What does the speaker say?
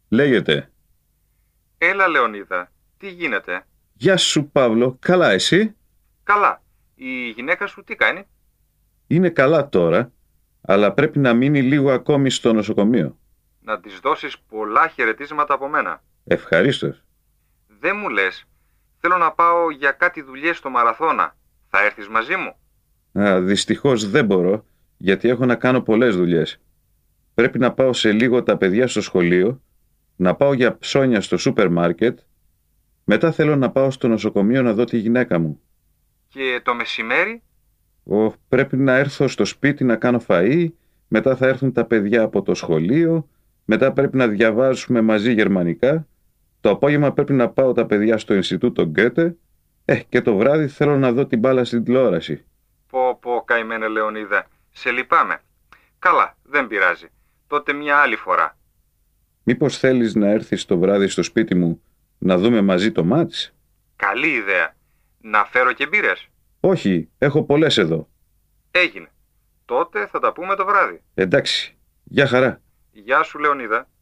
Λέγεται. Έλα, Λεωνίδα, τι γίνεται? Γεια σου Παύλο, καλά εσύ? Καλά. Η γυναίκα σου τι κάνει? Είναι καλά τώρα, αλλά πρέπει να μείνει λίγο ακόμη στο νοσοκομείο. Να της δώσεις πολλά χαιρετίσματα από μένα. Ευχαρίστως. Δεν μου λες. Θέλω να πάω για κάτι δουλειές στο Μαραθώνα. Θα έρθεις μαζί μου? Δυστυχώς δεν μπορώ, γιατί έχω να κάνω πολλές δουλειές. Πρέπει να πάω σε λίγο τα παιδιά στο σχολείο, να πάω για ψώνια στο σούπερ μάρκετ, μετά θέλω να πάω στο νοσοκομείο να δω τη γυναίκα μου. Και το μεσημέρι? Πρέπει να έρθω στο σπίτι να κάνω φαΐ, μετά θα έρθουν τα παιδιά από το σχολείο, μετά πρέπει να διαβάσουμε μαζί γερμανικά, το απόγευμα πρέπει να πάω τα παιδιά στο Ινστιτούτο Γκέτε, και το βράδυ θέλω να δω την μπάλα στην τηλεόραση. Πω, καημένε Λεωνίδα. Σε λυπάμαι. Καλά, δεν πειράζει. Τότε μια άλλη φορά. Μήπως θέλεις να έρθεις το βράδυ στο σπίτι μου να δούμε μαζί το μάτς? Καλή ιδέα. Να φέρω και μπύρες? Όχι, έχω πολλές εδώ. Έγινε. Τότε θα τα πούμε το βράδυ. Εντάξει, γεια χαρά. Γεια σου, Λεωνίδα.